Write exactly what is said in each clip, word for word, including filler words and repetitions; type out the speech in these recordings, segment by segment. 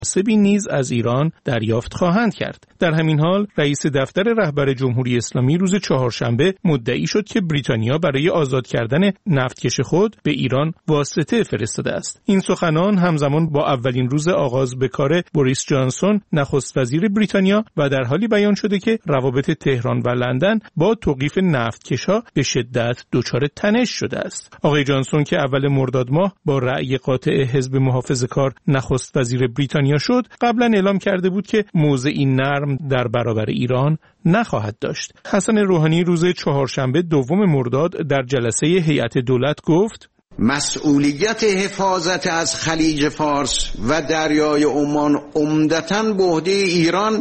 مناسبی نیز از ایران دریافت خواهند کرد. در همین حال رئیس دفتر رهبر جمهوری اسلامی روز چهارشنبه مدعی شد که بریتانیا برای آزاد کردن نفتکش خود به ایران واسطه فرستاده است. این سخنان همزمان با اولین روز آغاز به کار بوریس جانسون نخست وزیر بریتانیا و در حالی بیان شده که روابط تهران و لندن با توقیف نفتکش‌ها به شدت دچار تنش شده است. آقای جانسون که اول مرداد ماه با رأی قاطع حزب محافظه‌کار نخست وزیر بریتانیا شد، قبلا اعلام کرده بود که موضعی نرم در برابر ایران نخواهد داشت. حسن روحانی روز چهارشنبه دوم مرداد در جلسه هیئت دولت گفت: مسئولیت حفاظت از خلیج فارس و دریای عمان عمدتاً به عهده ایران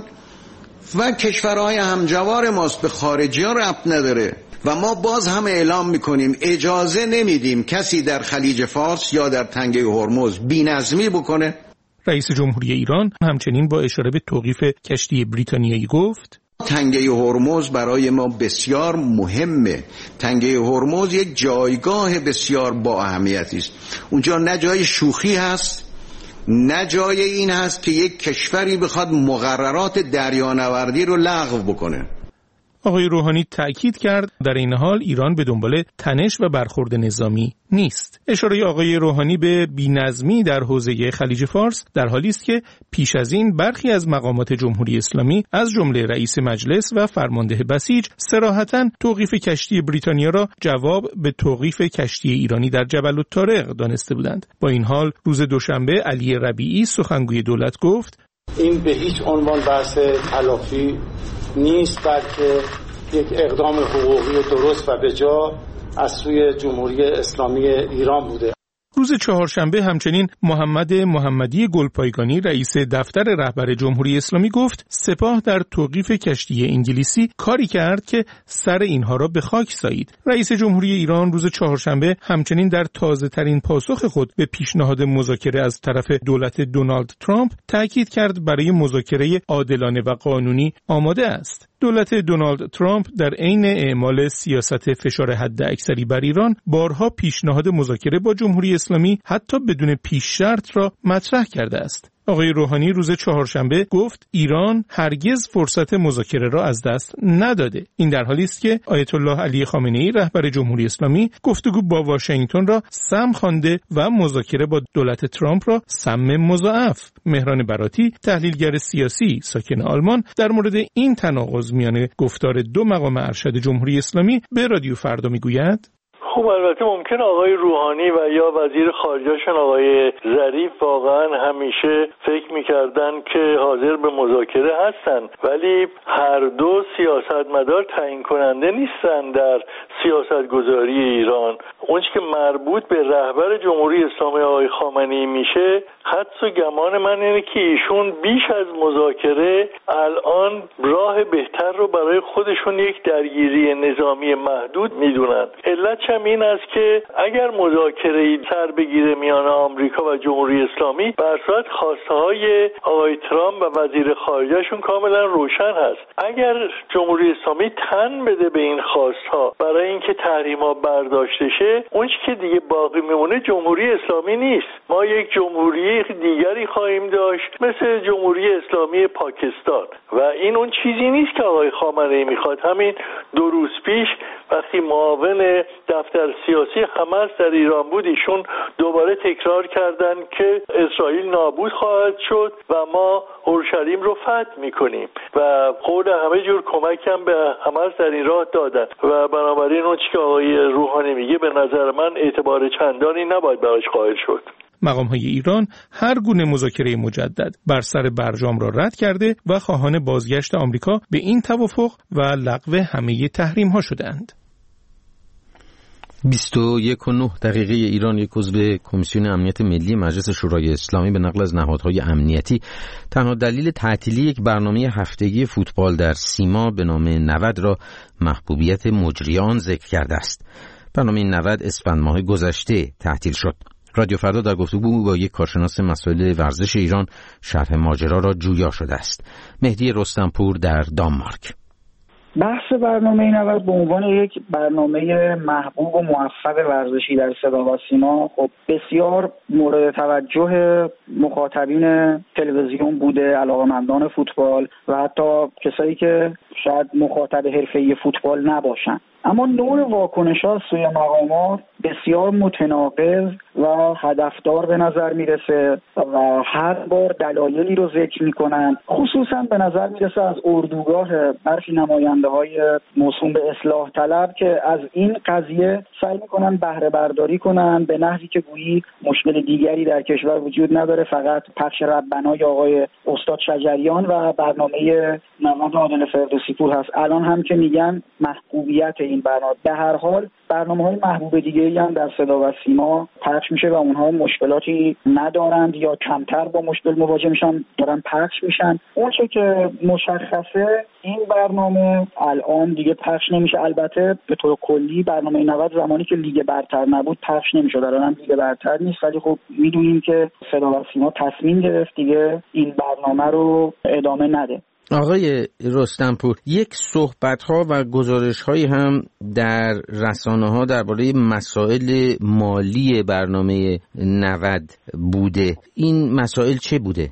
و کشورهای همجوار ماست، به خارجی ها ربط نداره و ما باز هم اعلام میکنیم اجازه نمیدیم کسی در خلیج فارس یا در تنگه هرمز بی‌نظمی بکنه. رئیس جمهوری ایران همچنین با اشاره به توقیف کشتی بریتانیایی گفت: تنگه هرمز برای ما بسیار مهمه. تنگه هرمز یک جایگاه بسیار با اهمیتی است. اونجا نه جای شوخی هست، نه جای این هست که یک کشوری بخواد مقررات دریانوردی رو لغو بکنه. آقای روحانی تأکید کرد در این حال ایران به دنبال تنش و برخورد نظامی نیست. اشاره آقای روحانی به بی‌نظمی در حوزه خلیج فارس در حالی است که پیش از این برخی از مقامات جمهوری اسلامی از جمله رئیس مجلس و فرمانده بسیج صراحتاً توقیف کشتی بریتانیا را جواب به توقیف کشتی ایرانی در جبل الطارق دانسته بودند. با این حال روز دوشنبه علی ربیعی سخنگوی دولت گفت: این به هیچ عنوان بحث تلافی نیست، بلکه یک اقدام حقوقی درست و بجا از سوی جمهوری اسلامی ایران بوده. روز چهارشنبه همچنین محمد محمدی گلپایگانی رئیس دفتر رهبر جمهوری اسلامی گفت سپاه در توقیف کشتی انگلیسی کاری کرد که سر اینها را به خاک سایید. رئیس جمهوری ایران روز چهارشنبه همچنین در تازه ترین پاسخ خود به پیشنهاد مذاکره از طرف دولت دونالد ترامپ تاکید کرد برای مذاکره عادلانه و قانونی آماده است. دولت دونالد ترامپ در عین اعمال سیاست فشار حداکثری بر ایران بارها پیشنهاد مذاکره با جمهوری اسلامی حتی بدون پیش شرط را مطرح کرده است. آقای روحانی روز چهارشنبه گفت ایران هرگز فرصت مذاکره را از دست نداده. این در حالی است که آیت الله علی خامنه‌ای رهبر جمهوری اسلامی گفتگو با واشنگتن را سم خوانده و مذاکره با دولت ترامپ را سم مضاعف. مهران براتی تحلیلگر سیاسی ساکن آلمان در مورد این تناقض میان گفتار دو مقام ارشد جمهوری اسلامی به رادیو فردا میگوید: خب البته ممکن آقای روحانی و یا وزیر خارجه‌شون آقای ظریف واقعا همیشه فکر می‌کردن که حاضر به مذاکره هستن، ولی هر دو سیاستمدار تعیین کننده نیستن در سیاستگذاری ایران. اون که مربوط به رهبر جمهوری اسلامی آقای خامنه‌ای میشه، حدس و گمان من اینه که ایشون بیش از مذاکره الان راه بهتر رو برای خودشون یک درگیری نظامی محدود میدونن. علت هم این است که اگر مذاکره سر بگیره میان آمریکا و جمهوری اسلامی، بر اساس خواسته های آقای ترامپ و وزیر خارجه‌شون کاملا روشن هست. اگر جمهوری اسلامی تن بده به این خواستها برای اینکه تحریم‌ها برداشته شه، اون که دیگه باقی میمونه جمهوری اسلامی نیست. ما یک جمهوری دیگری خواهیم داشت مثل جمهوری اسلامی پاکستان و این اون چیزی نیست که آقای خامنه‌ای میخواد. همین دو روز پیش وقتی معاون دفتر سیاسی حماس در ایران بود، ایشون دوباره تکرار کردن که اسرائیل نابود خواهد شد و ما اورشلیم رو فتح میکنیم و قول همه جور کمک هم به حماس در این راه دادن و بنابراین اون چی که آقای روحانی میگه به نظر من اعتبار چندانی نباید براش قائل شد. مقام‌های ایران هر گونه مذاکره مجدد بر سر برجام را رد کرده و خواهان بازگشت آمریکا به این توافق و لغو همه تحریم‌ها شدند. بیست و یک و نه دقیقه ایران. یک عضو کمیسیون امنیت ملی مجلس شورای اسلامی به نقل از نهادهای امنیتی تنها دلیل تعطیلی یک برنامه هفتگی فوتبال در سیما به نام نود را محبوبیت مجریان ذکر کرده است. برنامه نود اسفند ماه گذشته تعطیل شد. رادیو فردا در گفتگو با یک کارشناس مسائل ورزش ایران شرح ماجرا را جویا شده است. مهدی رستمپور در دانمارک. بحث برنامه نود به عنوان یک برنامه محبوب و موفق ورزشی در صدا و سیما خب بسیار مورد توجه مخاطبین تلویزیون بوده، علاقه‌مندان فوتبال و حتی کسایی که شاید مخاطب حرفه‌ای فوتبال نباشن. اما نوع واکنش‌ها از سوی مقامات بسیار متناقض و هدفدار به نظر میرسه و هر بار دلایلی رو ذکر میکنن. خصوصا به نظر میرسه از اردوگاه برخی نماینده‌های موسوم به اصلاح طلب که از این قضیه سعی میکنن بهره برداری کنن به نحوی که گویی مشکل دیگری در کشور وجود نداره، فقط پخش ربنای آقای استاد شجریان و برنامه نود عادل فردوسی پور هست. الان هم که میگن محبوبیت این برنامه، به هر حال برنامه‌های محبوب دیگه‌ای هم در صدا و سیما پخش میشه و اونها مشکلاتی ندارند یا کمتر با مشکل مواجه میشن، دارن پخش میشن. اون چه که مشخصه این برنامه الان دیگه پخش نمیشه. البته به طور کلی برنامه نود زمانی که لیگ برتر نبود پخش نمیشد، الان هم لیگ برتر نیست، ولی خب میدونیم که صدا و سیما تصمیم گرفت دیگه این برنامه رو ادامه نده. آقای رستمپور، یک صحبت‌ها و گزارش‌هایی هم در رسانه‌ها درباره مسائل مالی برنامه نود بوده. این مسائل چه بوده؟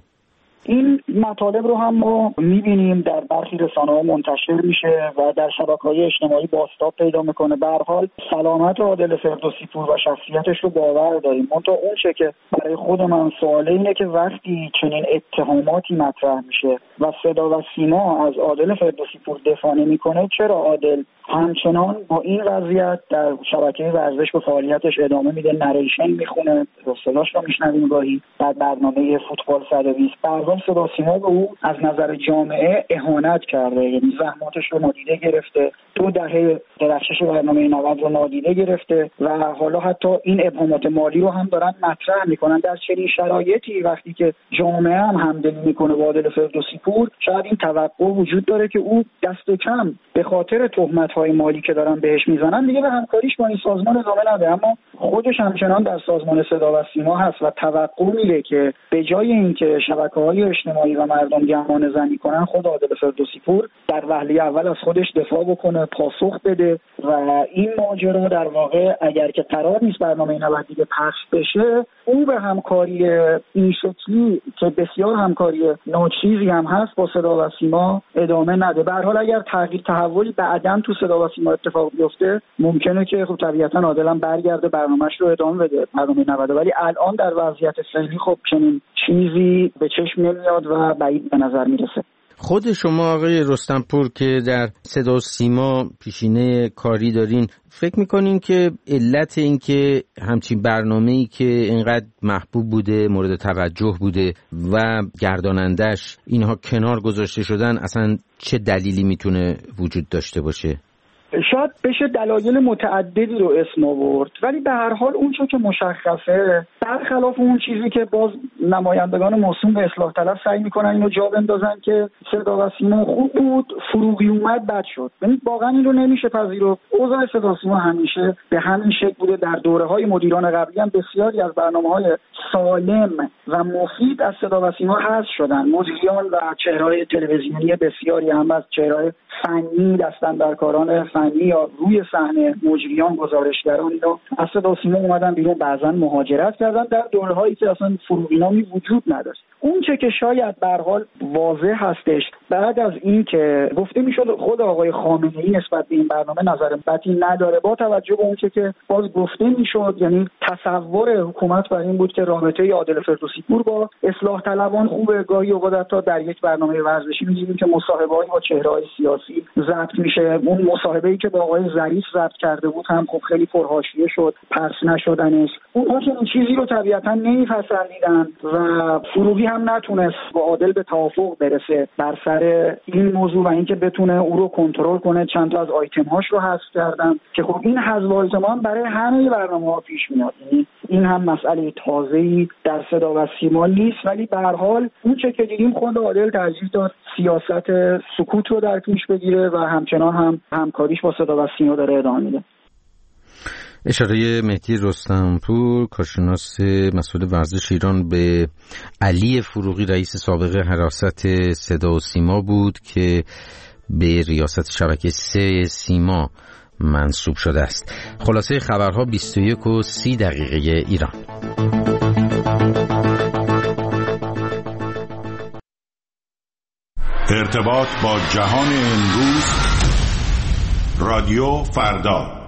این مطالب رو هم ما می‌بینیم در برخی رسانه‌ها منتشر میشه و در شبکه‌های اجتماعی بازتاب پیدا میکنه. به هر حال سلامت عادل فردوسی پور و شخصیتش رو باور داریم. منتها اون چه که برای خود من سواله اینه که وقتی چنین اتهاماتی مطرح میشه و صدا و سیما از عادل فردوسی پور دفاع نمی‌کنه، چرا عادل همچنان با این وضعیت در شبکه ورزش به فعالیتش ادامه میده، نریشن میخونه، صداش رو میشنویم گاهی در برنامه فوتبال صد و بیست. برنامه صدا سیما به او از نظر جامعه اهانت کرده، یعنی زحماتش رو نادیده گرفته، دو دهه درخشش برنامه نود رو نادیده گرفته و حالا حتی این ابهامات مالی رو هم دارن مطرح میکنن. در چنین شرایطی وقتی که جامعه هم همدلی میکنه با عادل فردوسی پور، شاید این توقع وجود داره که او دست کم به خاطر تهمت‌های مالی که دارن بهش میزنن دیگه به همکاریش با این سازمان ادامه نده. اما خودش همچنان در سازمان صدا و سیما هست و توقع میره که به جای اینکه شبکه‌های اجتماعی و مردم گمان زنی کنن، خود عادل فردوسی پور در وهله اول از خودش دفاع بکنه، پاسخ بده و این ماجرا در واقع اگر که قرار نیست برنامه نود دیگه پخش بشه، او به همکاری این شکلی که بسیار همکاری ناچیزی هم هست با صدا و سیما ادامه نده. به هر حال اگر تغییر تحولی بعداً تو صدا و سیما اتفاق بیفته، ممکنه که خب طبیعتاً عادل هم برگرده برنامه‌اش رو ادامه بده، برنامه نود، ولی الان در وضعیت فعلی خب چنین چیزی به چشم نمیاد و بعید به نظر میرسه. خود شما آقای رستمپور که در صدا و سیما پیشینه کاری دارین، فکر میکنین که علت این که همچین برنامه‌ای که اینقدر محبوب بوده، مورد توجه بوده و گردانندش اینها کنار گذاشته شدن، اصلا چه دلیلی میتونه وجود داشته باشه؟ شاید بشه دلایل متعددی رو اسم آورد، ولی به هر حال اون چه که مشخصه، برخلاف اون چیزی که باز نمایندگان موسوم به اصلاح طلب سعی میکنن اینو جا بندازن که صدا و سیما خوب بود، فروغی اومد بد شد. یعنی واقعا این رو نمیشه پذیرفت. اوضاع صدا و سیما همیشه به همین شکل بوده. در دوره‌های مدیران قبلی هم بسیاری از برنامه‌های سالم و مفید از صدا و سیما حذف شدن. مدیران و چهره‌های تلویزیونی بسیاری هم از چهره‌های فنی، دستاندرکاران فنی یا روی صحنه، مجریان، گزارشگران اینا از صدا و سیما اومدن بیرون، بعضن مهاجرت کردن در دوره‌هایی که اصلا فروغینامی وجود نداشت. اون چه که شاید به هر حال واضح هستش، بعد از این که گفته میشد خود آقای خامنه‌ای نسبت به این برنامه نظر بدی نداره، با توجه به اون چه که باز گفته میشد، یعنی تصور حکومت بر این بود که رابطه عادل فردوسی پور با اصلاح طلبان خوبه. گاهی اوقات حتی در یک برنامه ورزشی می‌بینیم که مصاحبه‌های با چهره‌های سیاسی ضبط میشه. اون مصاحبه‌ای که با آقای ظریف ضبط کرده بود هم خب خیلی پرحاشیه شد، پخش نشدنش. اونها که این چیزی رو طبیعتاً نمی‌پسندیدن و فروغی هم نتونست با عادل به توافق برسه بر سر این موضوع و اینکه بتونه او رو کنترل کنه. چند تا از آیتم‌هاش رو حذف کردن که خب این حذف آیتم‌ها برای همه برنامه‌ها پیش میاد. یعنی این هم مسئله تازه‌ای در صدا و سیما نیست، ولی به هر حال اون چه که دیدیم خود عادل ترجیح داد سیاست سکوت رو در پیش بگیره و همچنان هم همکاریش با صدا و سیما داره ادامه میده. اشاره مهدی رستمپور، کارشناس مسئول ورزش ایران، به علی فروغی، رئیس سابق حراست صدا و سیما بود که به ریاست شبکه سه سیما منصوب شده است. خلاصه خبرها بیست و یک و سی دقیقه ایران. ارتباط با جهان امروز، رادیو فردا.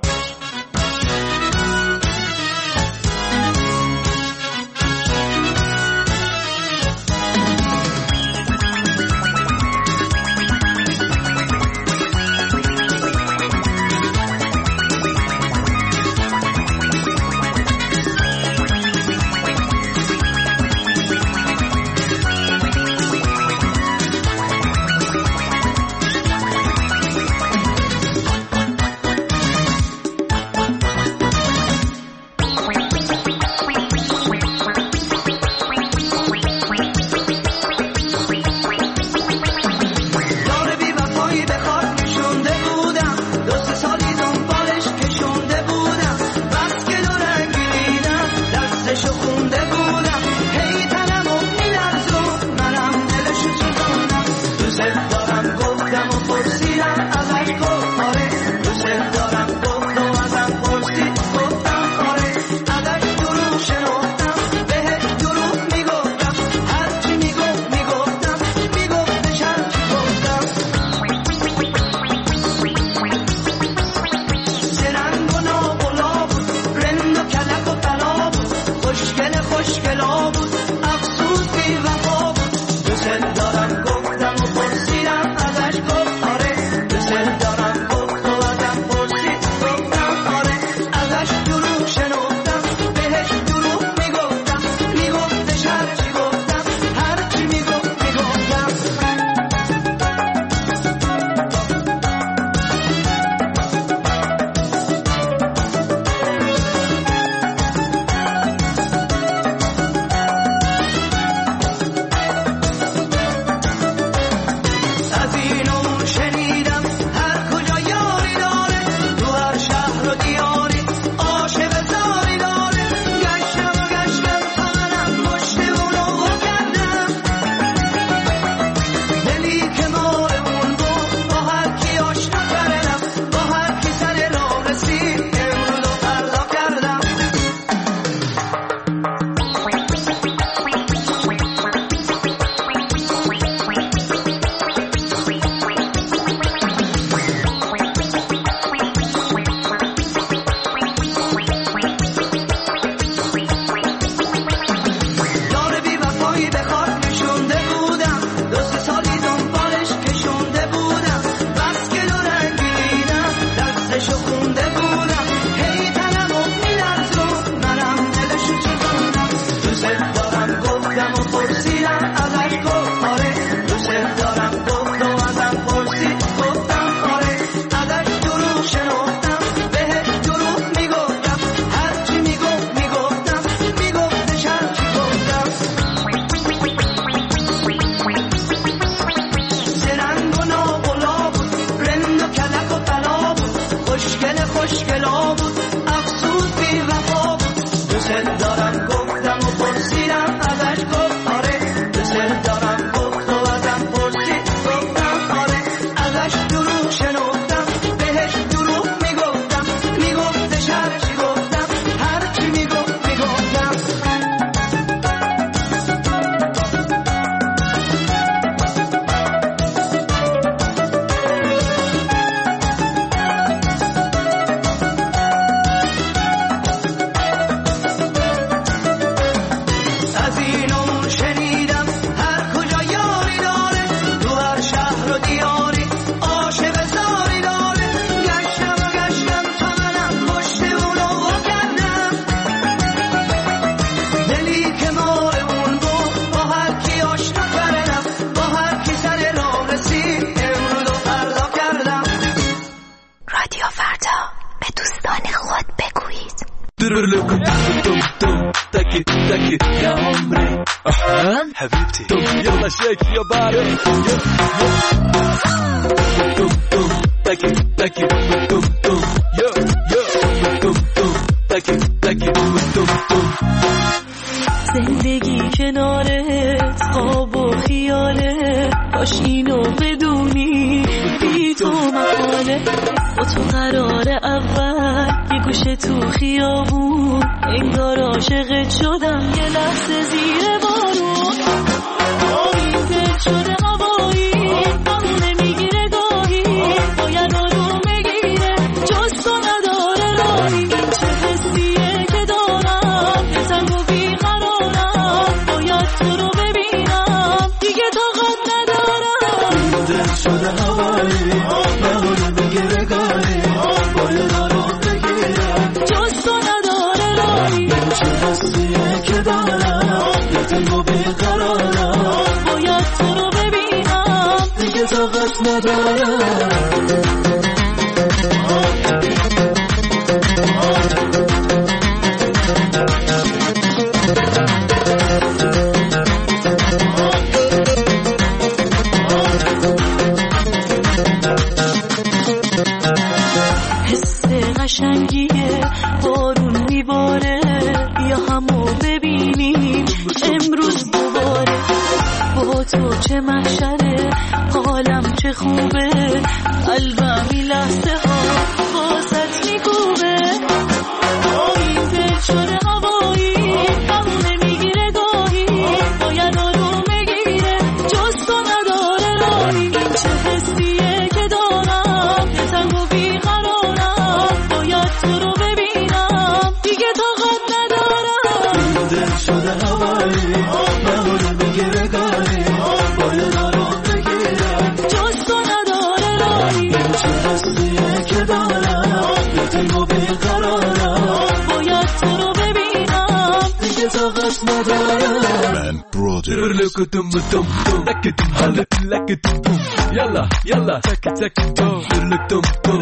زندگی کناره خواب و خیاله، باش اینو بدونی بگیره با تو قرار اول یه گوشه تو خیابون انگار عاشقت شدم یه لحظه زیر بارون این دل شده هوایی همونه میگیره گاهی باید آروم بگیره جز تو نداره راهی این چه حسیه که دارم یه تنگ و بیقرارم باید تو رو ببینم دیگه طاقت ندارم این دل شده هوایی همونه میگیره گاهی باید آروم بگیره جز تو نداره راهی این چه حسیه که دارم یه تنگ و بیقرارم باید تو رو ببینم دیگه طاقت ندارم حس قشنگیه بارون میباره بیا همو ببینیم امروز دوباره با تو چه محشره حالم چه خوبه قلبم این لحظه ها واسط میگوبه این دل شده هوایی همونه میگیره گاهی باید آروم بگیره جز تو نداره راهی این چه حسیه که دارم یه تنگ و بیقرارم باید تو رو ببینم دیگه طاقت ندارم این دل شده هوایی همونه میگیره گاهی باید آروم بگیره جز تو نداره راهی این چه حسیه که دارم یه تنگ و بیقرارم باید تو رو ببینم دیگه طاقت ندارم من برادر يلا يلا تك تك توم توم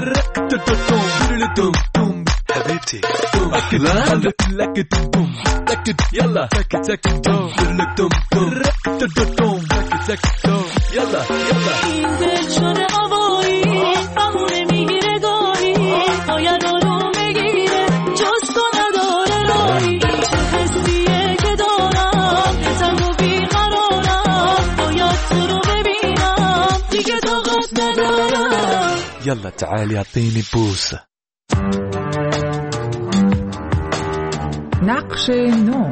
توم توم حبيبتي أحلام لك توم لك يلا تك تك توم توم توم تك تك توم يلا يلا این دل شده هوایی همونه میگیره گاهی باید آروم بگیره جز تو نداره راهی این چه حسیه که دارم یه تنگ و بیقرارم باید تو رو ببینم دیگه طاقت ندارم يلا تعالي اعطيني بوسة نقش نو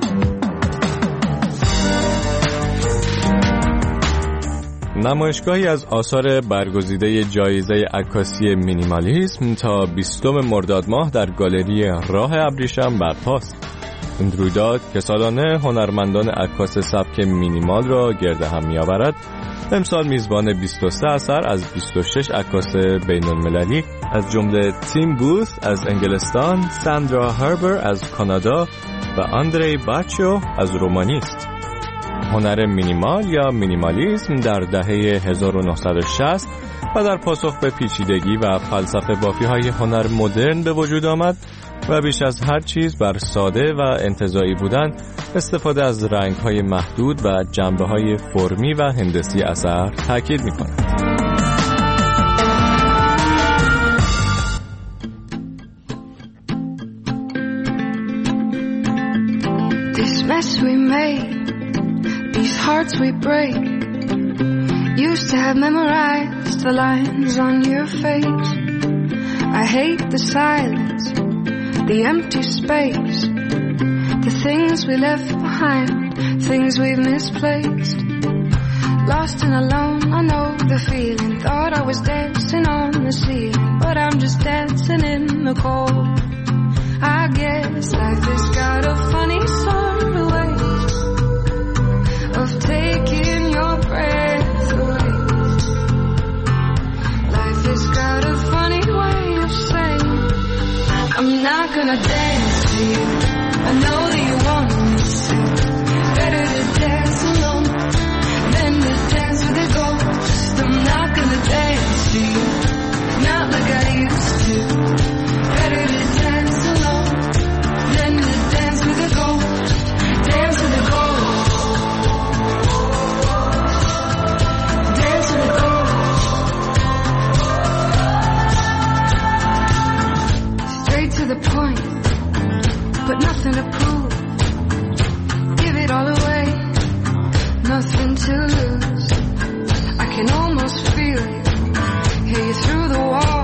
نمایشگاهی از آثار برگزیده جایزه عکاسی مینیمالیسم تا بیستم مرداد ماه در گالری راه ابریشم برپاست. این رویداد که سالانه هنرمندان عکاس سبک مینیمال را گرد هم می‌آورد، امسال میزبان بیست و سه اثر از بیست و شش عکاس بین‌المللی از جمله تیم بوث از انگلستان، ساندرا هربر از کانادا و آندری باچو از رومانی است. هنر مینیمال یا مینیمالیسم در دهه هزار و نهصد و شصت و در پاسخ به پیچیدگی و فلسفه بافی‌های هنر مدرن به وجود آمد و بیش از هر چیز بر ساده و انتزاعی بودن، استفاده از رنگ‌های محدود و جنبه‌های فرمی و هندسی اثر تاکید می‌کند. This mess we made, these hearts we break, used to have memorized the lines on your face. I hate the silence, the empty space, the things we left behind, things we've misplaced. Lost and alone, I know the feeling. Thought I was dancing on the ceiling, but I'm just dancing in the cold. I guess life has got a funny sort of way of taking your breath away. Life has got a funny way of saying, I'm not gonna dance to you. I know that you want me to. Better to dance alone than to dance with a ghost. I'm not gonna dance to you, not like I used to. Better to dance alone than to dance with a ghost. Dance with a ghost. Dance with a ghost. Straight to the point, but nothing to prove. Give it all away, nothing to lose. I can almost feel you, hear you through the wall.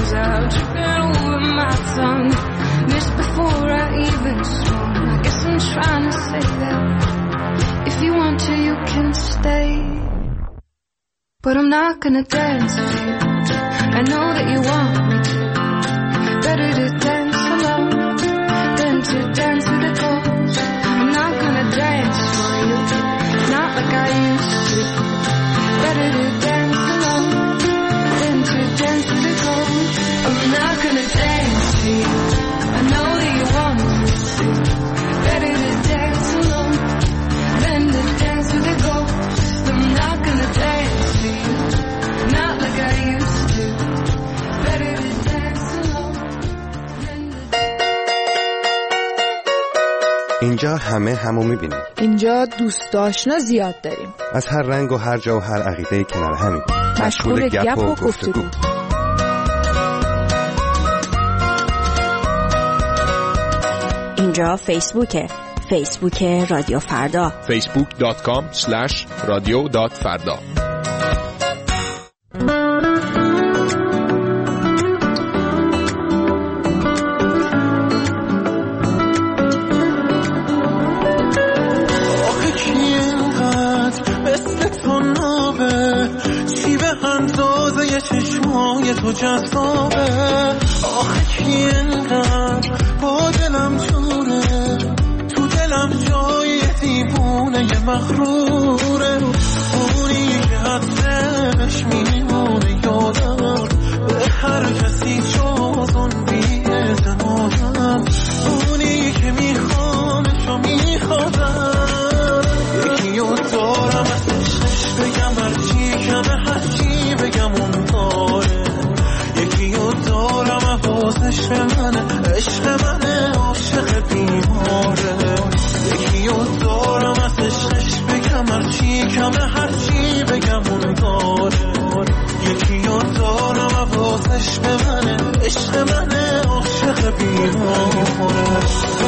comes out, tripping over my tongue. Missed before I even swung. I guess I'm trying to say that if you want to, you can stay. But I'm not gonna dance with you. I know that you want me to. Better to dance alone than to dance with a ghost. I'm not gonna dance for you, not like I used to. Better to dance alone than to dance with a ghost. I'm not gonna dance for you. I know that you want me to. Better to dance alone than to dance with a ghost. I'm not gonna dance for you, not like I used to. Better to dance alone than to... اینجا همه همو میبینیم. اینجا دوست آشنا زیاد داریم. از هر رنگ و هر جا و هر عقیده کنار همیم. مشغول گپ و گفتگو. اینجا فیسبوکه. فیسبوک رادیو فردا. فیسبوک دات کام اسلش رادیو دات فردا. چشمای تو جذابه آخه کی اینقدر با دلم جوره تو دلم جای دیوونه یه مغروره اونی که حدش میمونه یادم به هر کسی جز اون بی‌اعتمادم اونی که میخوامش و میخوادم یکی رو دارم از عشقش بگم هرچی کمه هرچی بگم اون داره یکی رو دارم حواسش به منه عشق منه عاشق بیماره یکی رو دارم از عشقش بگم هرچی کمه هرچی بگم اون داره یکی رو دارم حواسش به منه عشق منه عاشق بیماره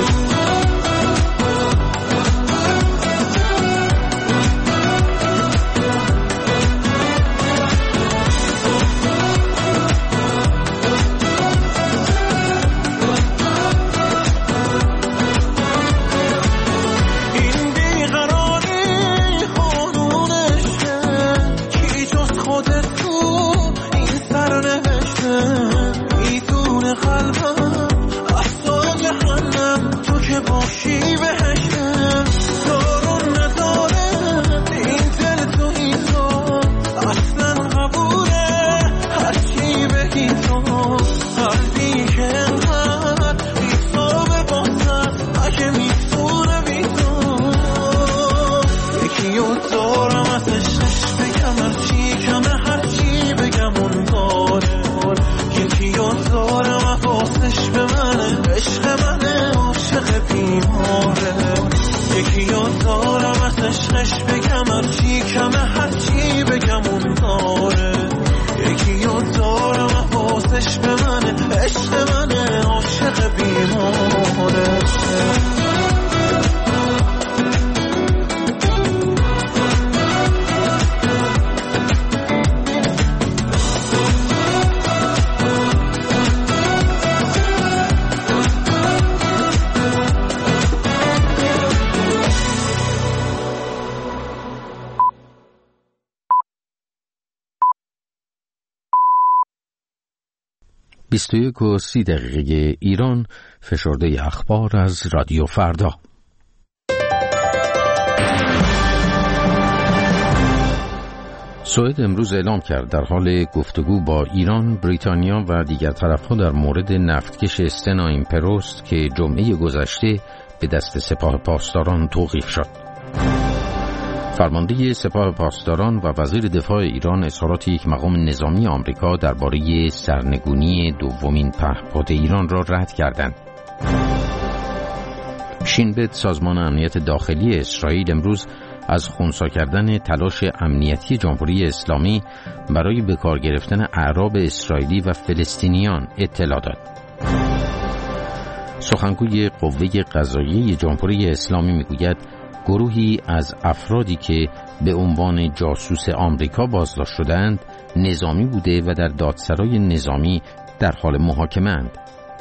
بیست و یک و سی دقیقه ایران، فشرده اخبار از رادیو فردا. سوئد امروز اعلام کرد در حال گفتگو با ایران، بریتانیا و دیگر طرف‌ها در مورد نفتکش استنا ایمپروست که جمعه گذشته به دست سپاه پاسداران توقیف شد. فرمانده سپاه پاسداران و وزیر دفاع ایران اظهارات یک مقام نظامی آمریکا درباره سرنگونی دومین پهپاد ایران را رد کردند. شین بت، سازمان امنیت داخلی اسرائیل، امروز از خنثی کردن تلاش امنیتی جمهوری اسلامی برای به کار گرفتن اعراب اسرائیلی و فلسطینیان اطلاع داد. سخنگوی قوه قضاییه جمهوری اسلامی میگوید گروهی از افرادی که به عنوان جاسوس آمریکا بازداشت شدند نظامی بوده و در دادسرای نظامی در حال محاکمه اند.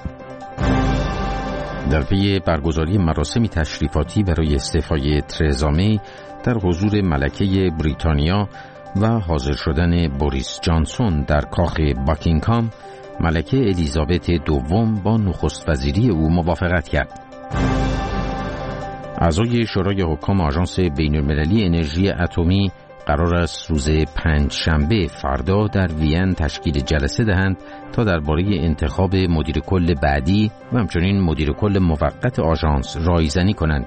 در پی برگزاری مراسم تشریفاتی برای استعفای ترزا می در حضور ملکه بریتانیا و حاضر شدن بوریس جانسون در کاخ باکینگهام، ملکه الیزابت دوم با نخست وزیری او موافقت کرد. اعضای شورای حکام آژانس بین‌المللی انرژی اتمی قرار است روز پنج شنبه فردا در وین تشکیل جلسه دهند تا درباره انتخاب مدیر کل بعدی و همچنین مدیر کل موقت آژانس رایزنی کنند.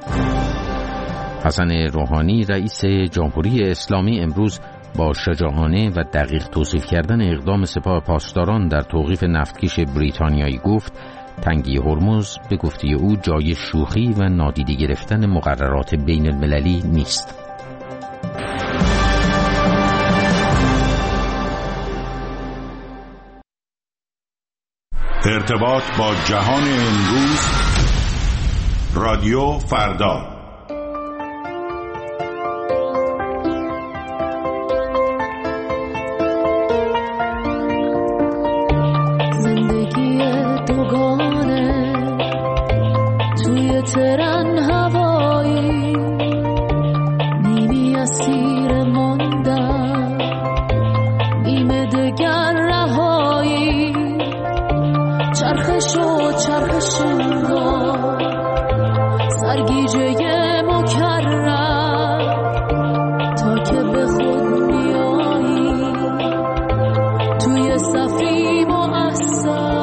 حسن روحانی رئیس جمهوری اسلامی امروز با شجاعانه و دقیق توصیف کردن اقدام سپاه پاسداران در توقیف نفتکش بریتانیایی گفت تنگی هرمز به گفته او جای شوخی و نادیده گرفتن مقررات بین المللی نیست. ارتباط با جهان امروز، رادیو فردا. ترن هوایی نیمی اسیر ماندم، نیمه دگر رهایی، چرخش و چرخش انگار سرگیجه مکرر تا که به خود بیایی توی صفی مؤثر.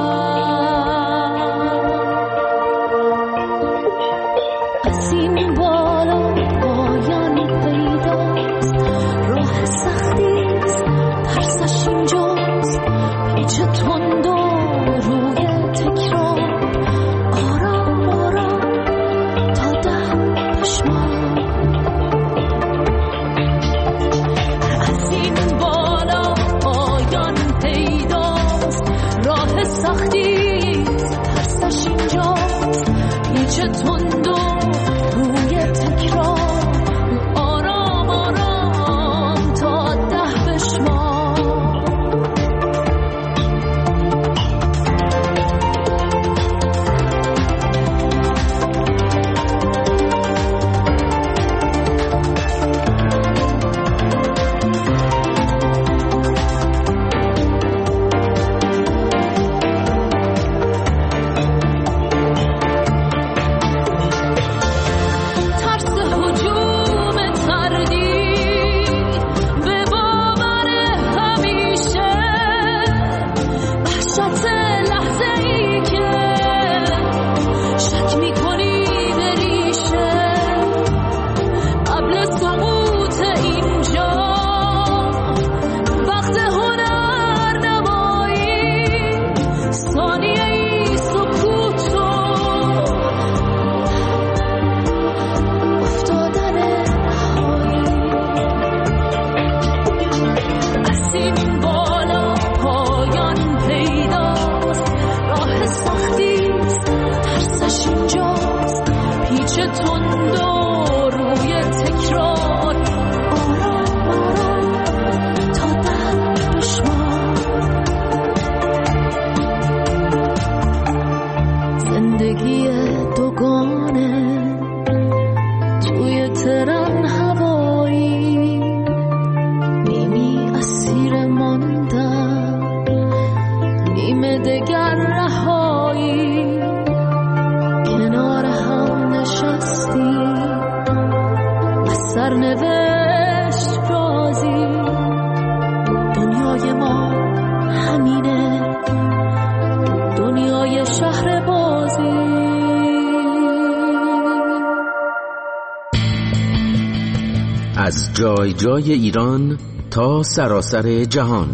از جای جای ایران تا سراسر جهان،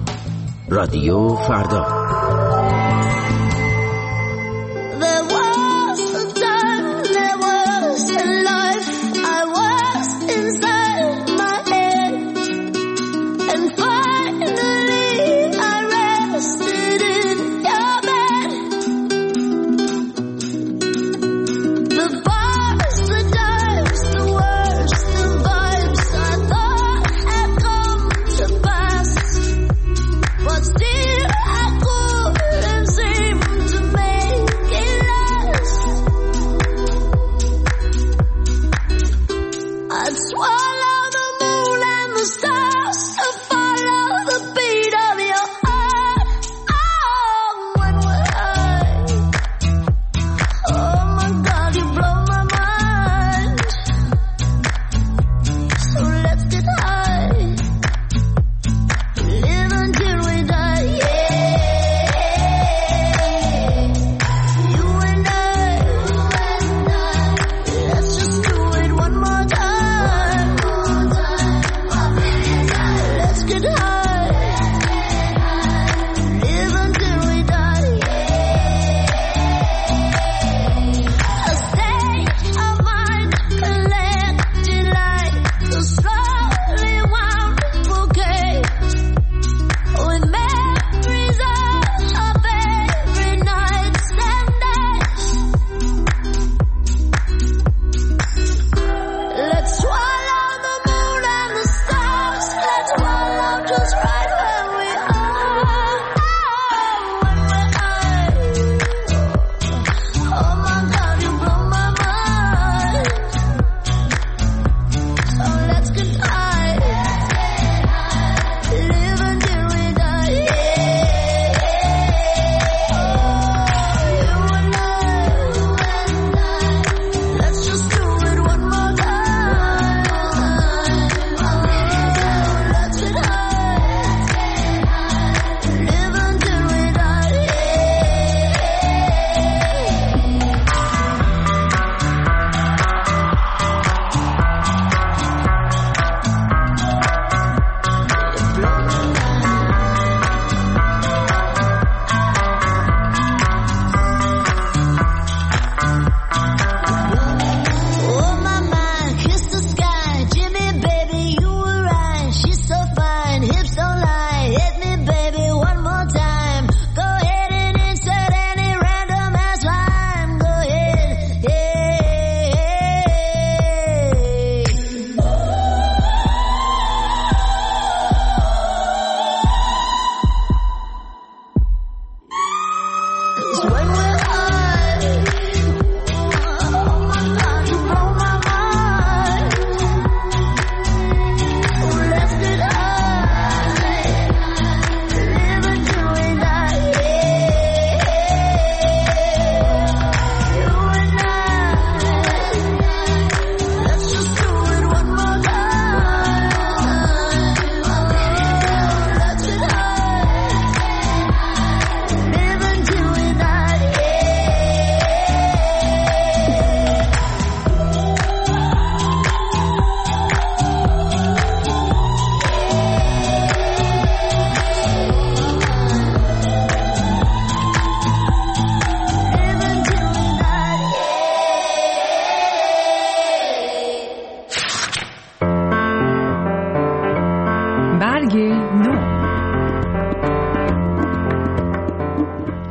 رادیو فردا. The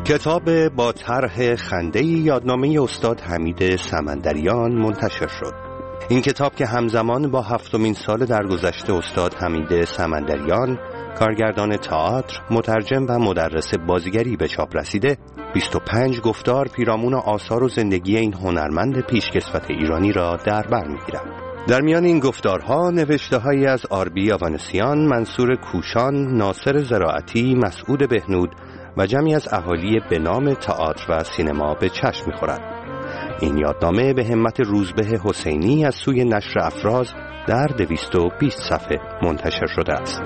کتاب با طرح خنده یادنامه استاد حمید سمندریان منتشر شد. این کتاب که همزمان با هفتمین سال درگذشت استاد حمید سمندریان، کارگردان تئاتر، مترجم و مدرس بازیگری به چاپ رسیده، بیست و پنج گفتار پیرامون آثار و زندگی این هنرمند پیشکسوت ایرانی را در بر می‌گیرد. در میان این گفتارها نوشته‌هایی از آربی آوانسیان، منصور کوشان، ناصر زراعتی، مسعود بهنود و جمعی از اهالی به نام تئاتر و سینما به چشم می‌خورد. این یادنامه به همت روزبه حسینی از سوی نشر افراز در دویست و بیست صفحه منتشر شده است.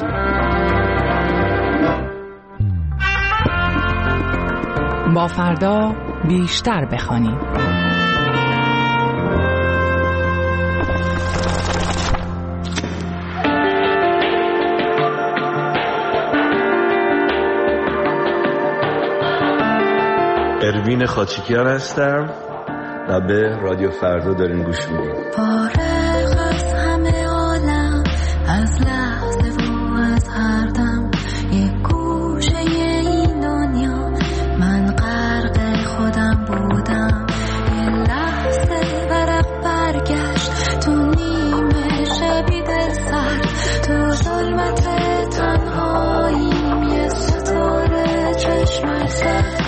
با فردا بیشتر بخوانیم. اروین خاچیکیان هستم و به رادیو فردا دارین گوش میدین. فارغ از همه عالم، از لحظه و از هر دم، یک گوشه این دنیا من غرق خودم بودم. یه لحظه ورق برگشت تو نیمه شبی دل سرد، تو ظلمت تنهاییم یه ستاره چشم سرد.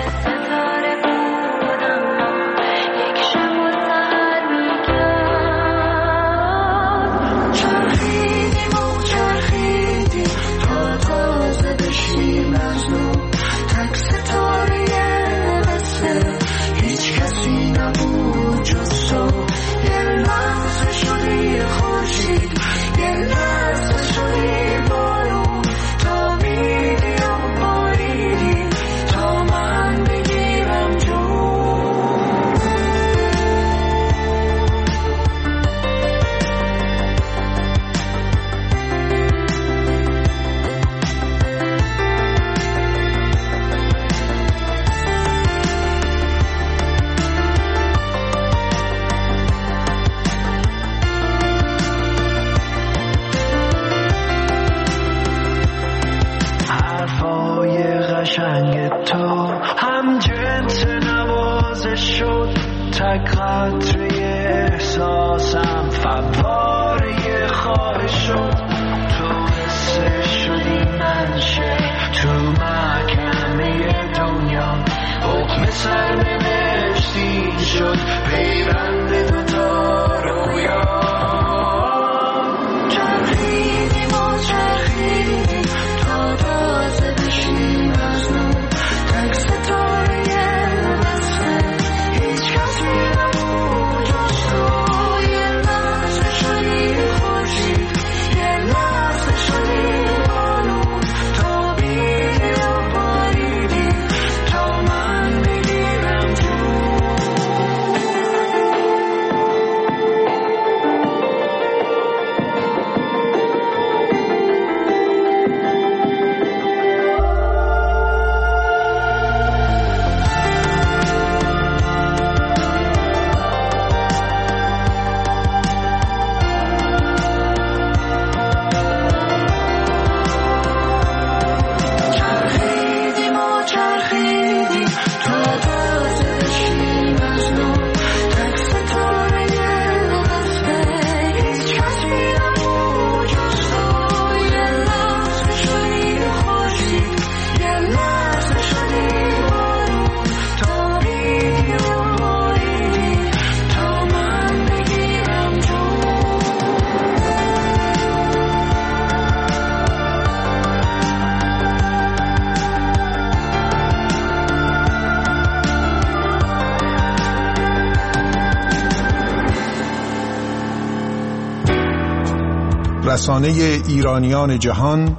رسانه ایرانیان جهان،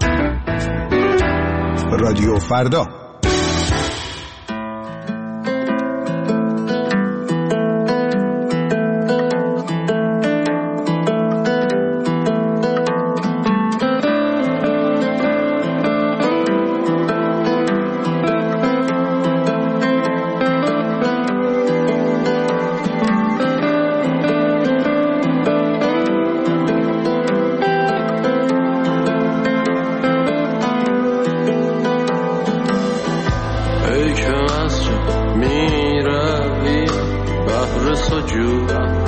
رادیو فردا. ای که از جا می روی بحر سجود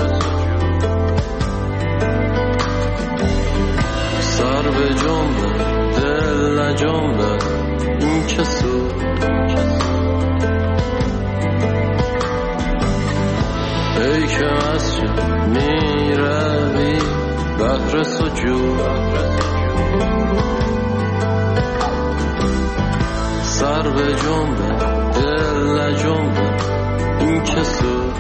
سر به جنبه دل نجنبه این که سود ای که از جا می روی بحر سجود سر به جنبه دل نجنبه این که سود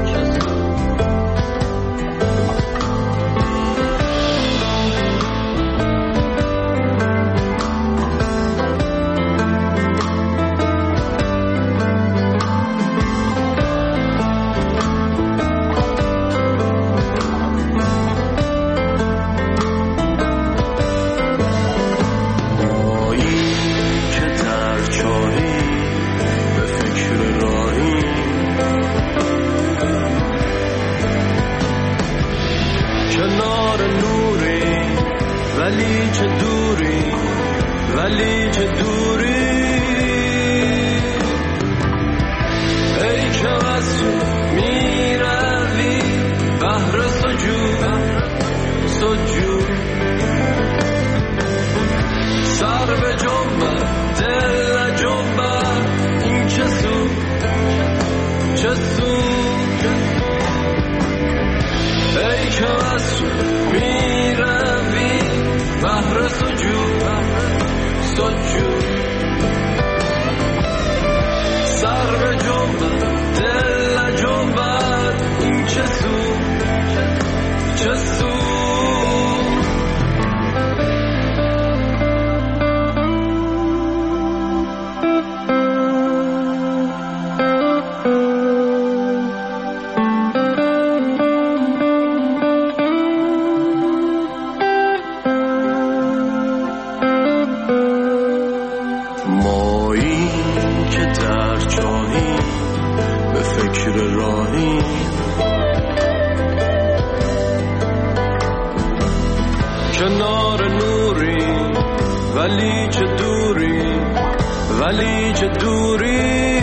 ولی چه دوری ولی چه دوری ای که از تو می روی بحر سجود سجود سر به جنبه دل نجنبه این چه سود چه سود ای که از تو می روی بحر سجود سجود سر به جنبه دل نجنبه این چه سود چه سود ولی چه دوری ولی چه دوری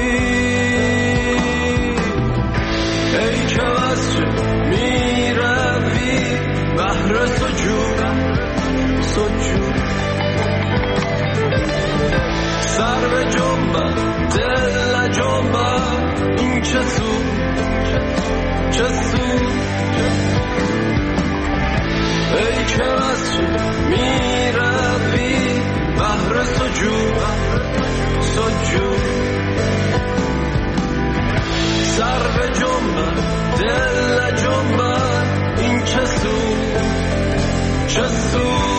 ای که از چه می روی بحر سجود سجود سر به جنبه دل نجنبه این چه سود چه سود ای که از چه می روی بحر سجود سجود سر به جنبه دل نجنبه این چه سود چه سود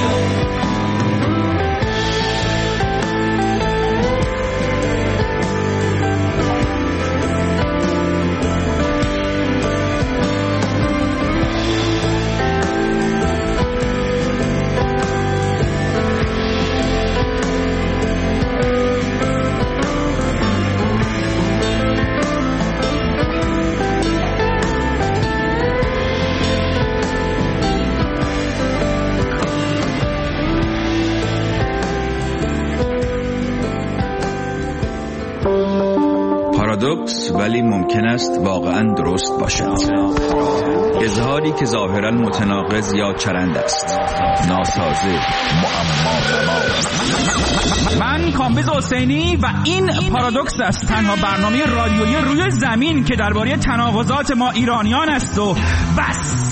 پارادوکس ولی ممکن است واقعا درست باشد. اظهاری که ظاهرا متناقض یا چرند است، ناسازه، معما. من کامبیز حسینی و این پارادوکس است، تنها برنامه رادیویی روی زمین که درباره تناقضات ما ایرانیان است و بس.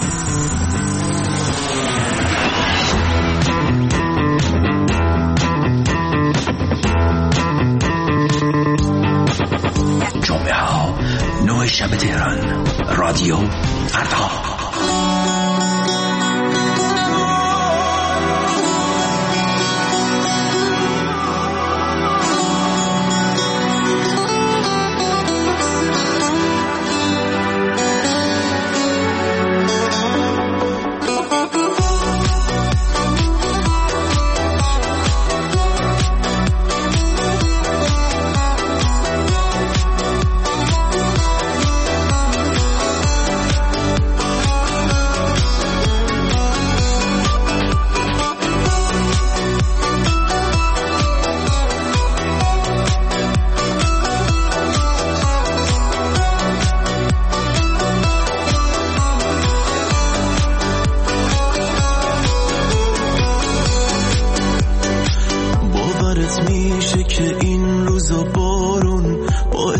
جمعه ها نوع شب تهران، رادیو فردا.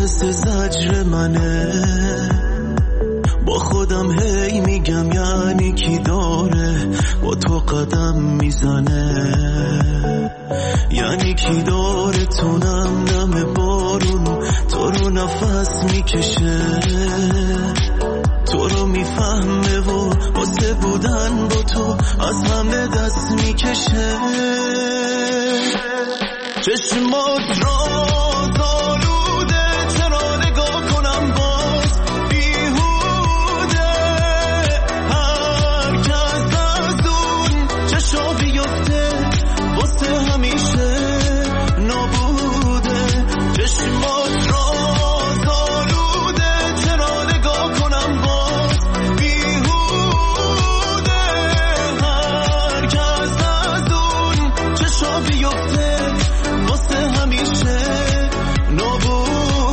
مثل زجر منه، با خودم هی میگم یعنی کی داره با تو قدم میزنه، یعنی کی داره تو نم نم بارون تو رو نفس میکشه، تو رو میفهمه و واسه بودن با تو از همه دست میکشه. چشمات را زالوده چرا نگاه کنم باز بیهوده، هر کس از اون چشا بیفته واسه همیشه نابوده. چشمات را زالوده چرا نگاه کنم باز بیهوده، هر کس از اون چشا بیفته واسه همیشه نابوده.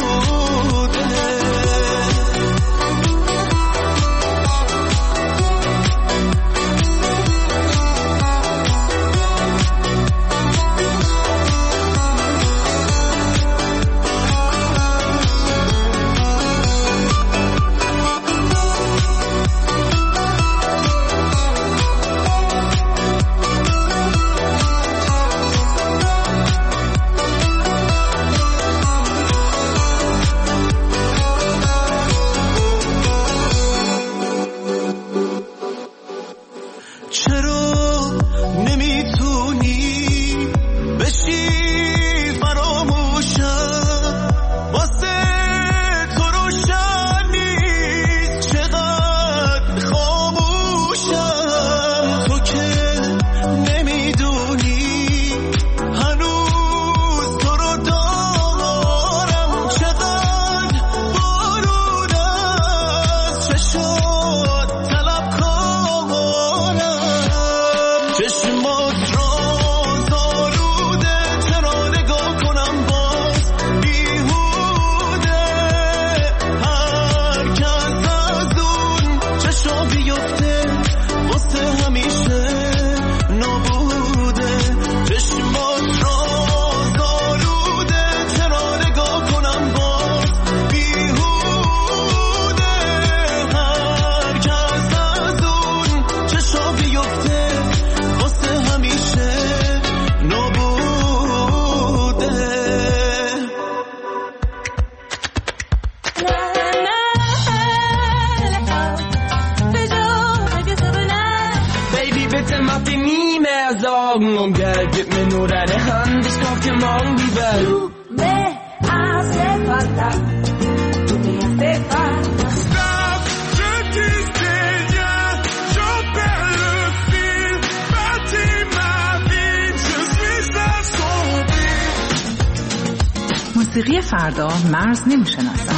موسیقی فردا مرز نمی‌شناسد.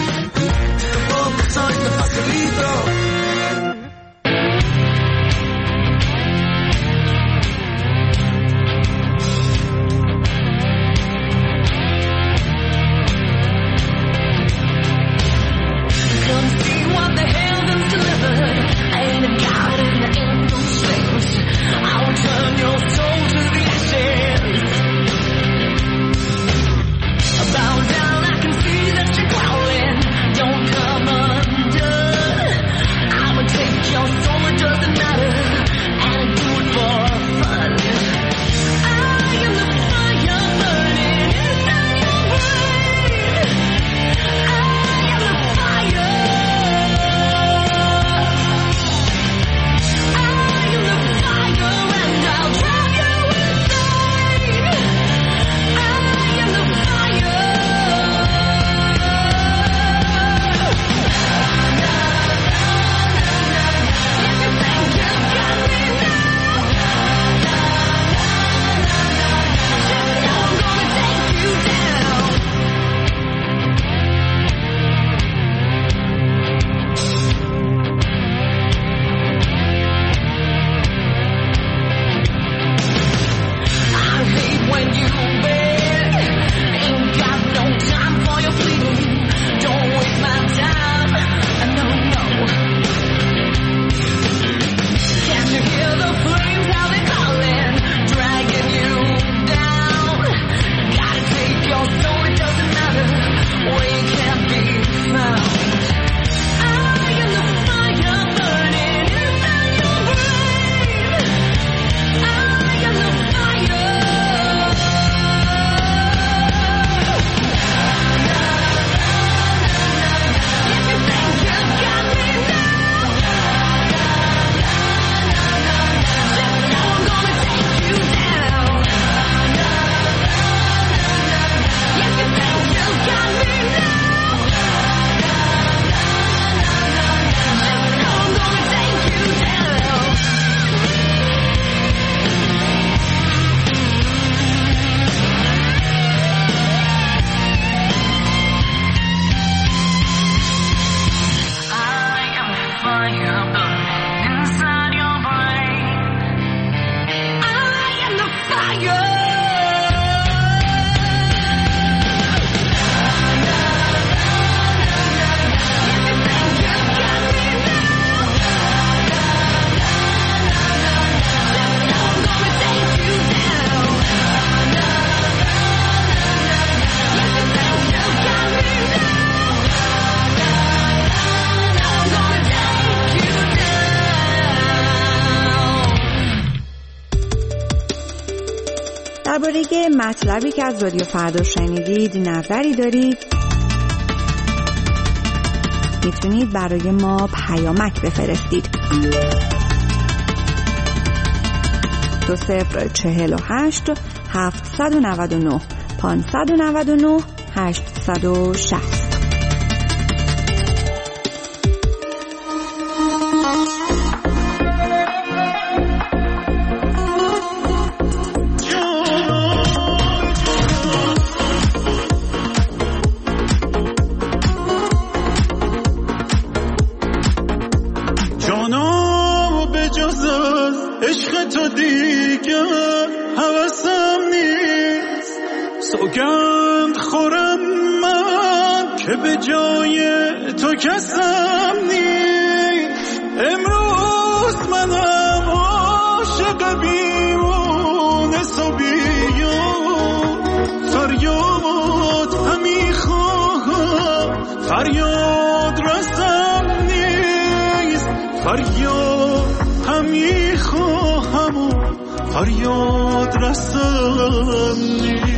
Bow down, I can see that you're growling. Don't come under. درباره مطلبی که از رادیو فردا شنیدید نظری دارید، میتونید برای ما پیامک بفرستید. دو صفر چهل و هشت هفتصد و نود و نه پانصد و نود و نه هشتصد و شصت. سوگند خورم من که به جای تو کسم نیست. امروز منم عاشق بیمونس و بیون، فریاد همی خواهم فریاد رسم نیست. فریاد همی خواهم و فریاد رسم نیست.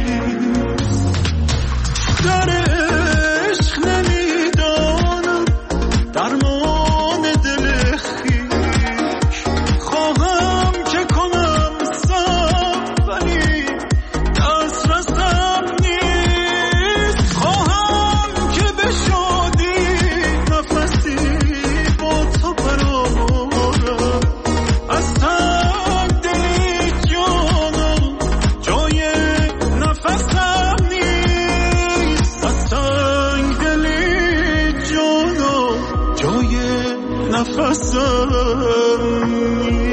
در عشق نمیدانم درمان دل خویش، خواهم که کنم صبر ولی دست رسم نیست. خواهم که به شادی نفسی با تو برآورم، از تن دل جانم جای نفسم نیست. از تنگ دلی جانم جای نفسم نیست.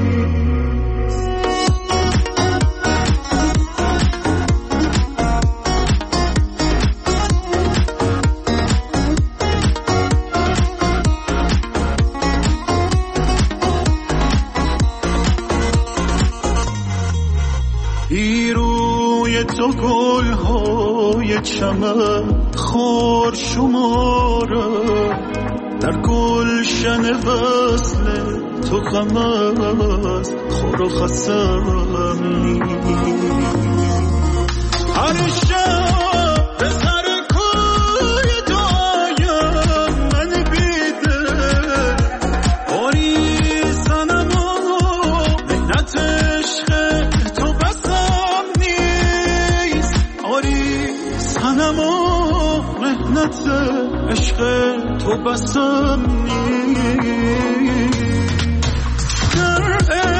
روی تو گل‌های چمن خار شماره، در گلشن وصل تو غم است خور و خسم نیست. هر شب به سر کوی تو آیم من بیدل، باری سنم و مهنت عشق تو بسم نیست. آری سنم و مهنت عشق تو بسم نیست. در